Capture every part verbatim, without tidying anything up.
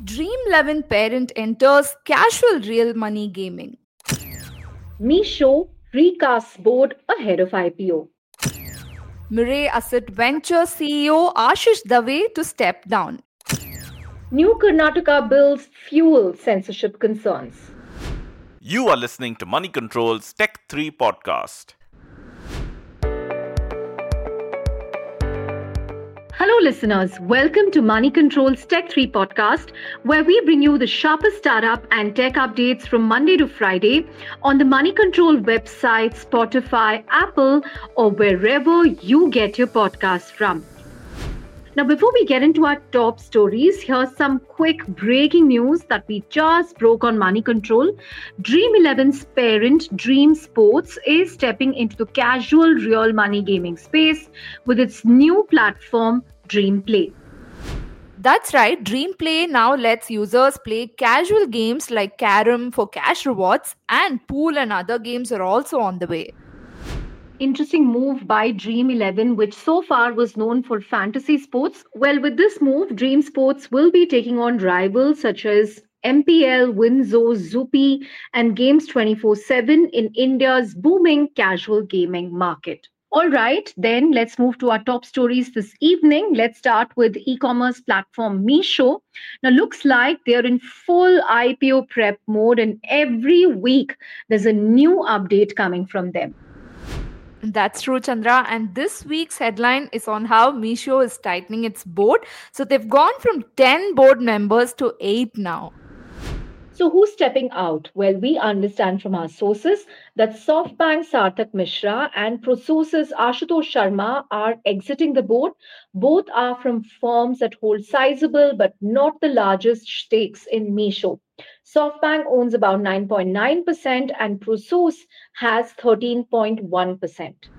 Dream eleven parent enters casual real money gaming. Meesho recasts board ahead of I P O. Mirae Asset Venture C E O Ashish Dave to step down. New Karnataka bills fuel censorship concerns. You are listening to Money Control's Tech three podcast. Hello, listeners. Welcome to Money Control's Tech three podcast, where we bring you the sharpest startup and tech updates from Monday to Friday on the Money Control website, Spotify, Apple, or wherever you get your podcasts from. Now, before we get into our top stories, here's some quick breaking news that we just broke on Money Control. Dream eleven's parent, Dream Sports, is stepping into the casual real money gaming space with its new platform, Dream Play. That's right, Dream Play now lets users play casual games like Carom for cash rewards, and pool and other games are also on the way. Interesting move by Dream eleven, which so far was known for fantasy sports. Well, with this move, Dream Sports will be taking on rivals such as M P L, Winzo, Zupi, and Games twenty-four seven in India's booming casual gaming market. All right, then let's move to our top stories this evening. Let's start with e-commerce platform Meesho. Now, looks like they're in full I P O prep mode, and every week there's a new update coming from them. That's true, Chandra. And this week's headline is on how Meesho is tightening its board. So they've gone from ten board members to eight now. So who's stepping out? Well, we understand from our sources that SoftBank Sarthak Mishra and Prosource's Ashutosh Sharma are exiting the board. Both are from firms that hold sizable but not the largest stakes in Meesho. SoftBank owns about nine point nine percent and Prosource has thirteen point one percent.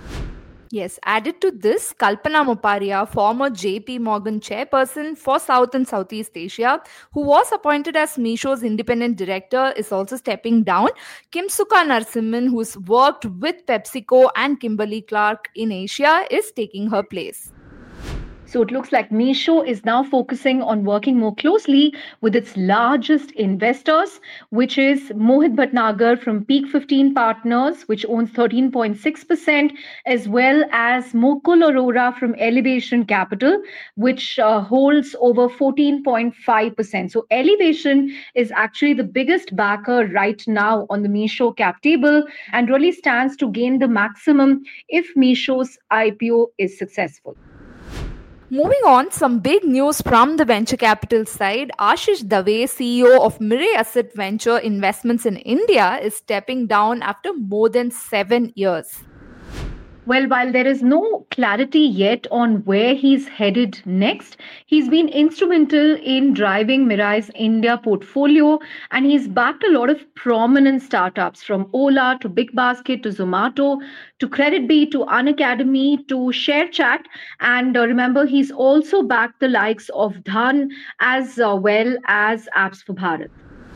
Yes, added to this, Kalpana Moparia, former J P Morgan chairperson for South and Southeast Asia, who was appointed as Meesho's independent director, is also stepping down. Kimsuka Narasimhan, who's worked with PepsiCo and Kimberly Clark in Asia, is taking her place. So it looks like Meesho is now focusing on working more closely with its largest investors, which is Mohit Bhatnagar from Peak fifteen Partners, which owns thirteen point six percent, as well as Mukul Arora from Elevation Capital, which uh, holds over fourteen point five percent. So Elevation is actually the biggest backer right now on the Meesho cap table and really stands to gain the maximum if Meesho's I P O is successful. Moving on, some big news from the venture capital side. Ashish Dave, C E O of Mirae Asset Venture Investments in India, is stepping down after more than seven years. Well, while there is no clarity yet on where he's headed next, he's been instrumental in driving Mirai's India portfolio, and he's backed a lot of prominent startups from Ola to BigBasket to Zomato to CreditBee to Unacademy to ShareChat. And uh, remember, he's also backed the likes of Dhan as uh, well as Apps for Bharat.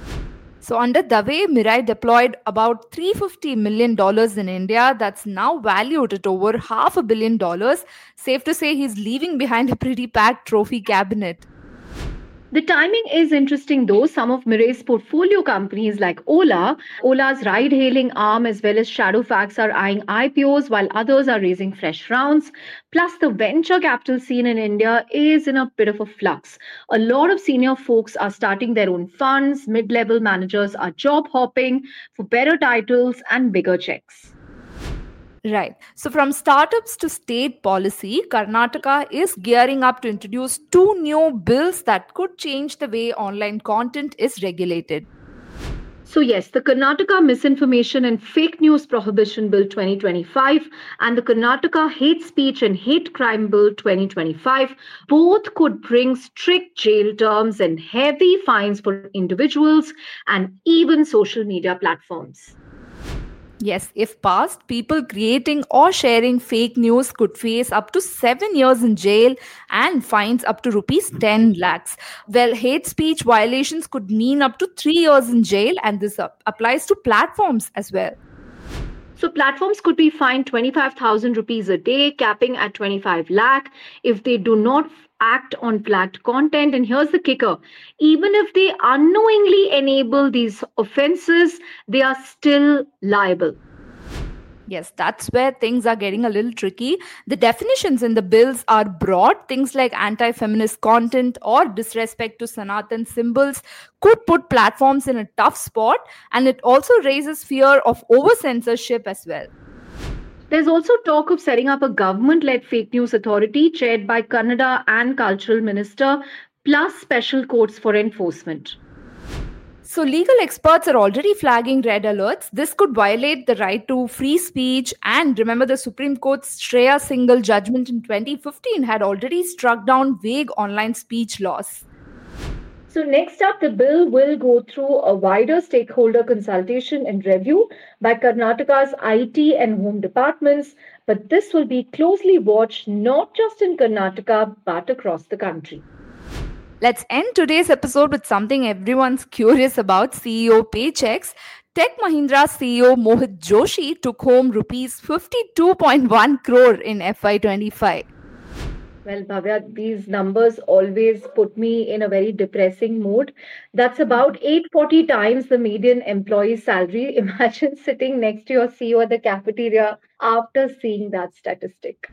So under Dave, Mirae deployed about three hundred fifty million dollars in India. That's now valued at over half a billion dollars. Safe to say he's leaving behind a pretty packed trophy cabinet. The timing is interesting though. Some of Mirai's portfolio companies like Ola, Ola's ride-hailing arm as well as Shadowfax are eyeing I P Os while others are raising fresh rounds. Plus the venture capital scene in India is in a bit of a flux. A lot of senior folks are starting their own funds, mid-level managers are job hopping for better titles and bigger checks. Right. So from startups to state policy, Karnataka is gearing up to introduce two new bills that could change the way online content is regulated. So yes, the Karnataka Misinformation and Fake News Prohibition Bill twenty twenty-five and the Karnataka Hate Speech and Hate Crime Bill twenty twenty-five both could bring strict jail terms and heavy fines for individuals and even social media platforms. Yes, if passed, people creating or sharing fake news could face up to seven years in jail and fines up to rupees ten lakhs. Well, hate speech violations could mean up to three years in jail, and this uh, applies to platforms as well. So platforms could be fined twenty-five thousand rupees a day, capping at twenty-five lakh if they do not act on flagged content. And here's the kicker: even if they unknowingly enable these offenses, they are still liable. Yes, that's where things are getting a little tricky. The definitions in the bills are broad. Things like anti feminist content or disrespect to Sanatan symbols could put platforms in a tough spot, and it also raises fear of over censorship as well. There's also talk of setting up a government led fake news authority chaired by Kannada and Cultural Minister, plus special courts for enforcement. So, legal experts are already flagging red alerts. This could violate the right to free speech. And remember, the Supreme Court's Shreya Singhal judgment in twenty fifteen had already struck down vague online speech laws. So, next up, the bill will go through a wider stakeholder consultation and review by Karnataka's I T and home departments. But this will be closely watched not just in Karnataka but across the country. Let's end today's episode with something everyone's curious about: C E O paychecks. Tech Mahindra C E O Mohit Joshi took home rupees fifty-two point one crore in F Y twenty-five. Well, Bhavya, these numbers always put me in a very depressing mood. That's about eight hundred forty times the median employee's salary. Imagine sitting next to your C E O at the cafeteria after seeing that statistic.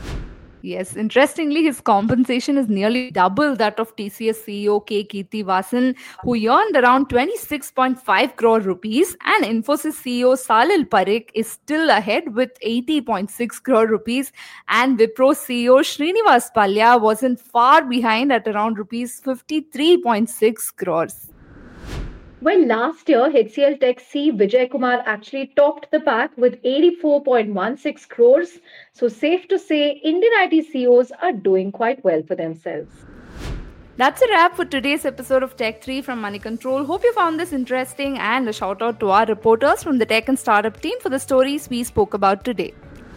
Yes, interestingly, his compensation is nearly double that of T C S C E O K. Kirti Vasan, who earned around twenty-six point five crore rupees, and Infosys C E O Salil Parekh is still ahead with eighty point six crore rupees, and Wipro C E O Srinivas Palya wasn't far behind at around rupees fifty-three point six crores. Well, last year, H C L Tech C Vijay Kumar actually topped the pack with eighty-four point one six crores. So, safe to say, Indian I T C E Os are doing quite well for themselves. That's a wrap for today's episode of Tech three from Money Control. Hope you found this interesting, and a shout out to our reporters from the tech and startup team for the stories we spoke about today.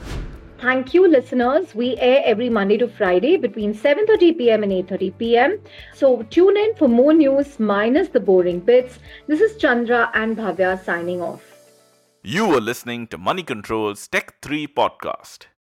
Thank you, listeners. We air every Monday to Friday between seven thirty p.m. and eight thirty p.m. So tune in for more news minus the boring bits. This is Chandra and Bhavya signing off. You were listening to Money Control's Tech three podcast.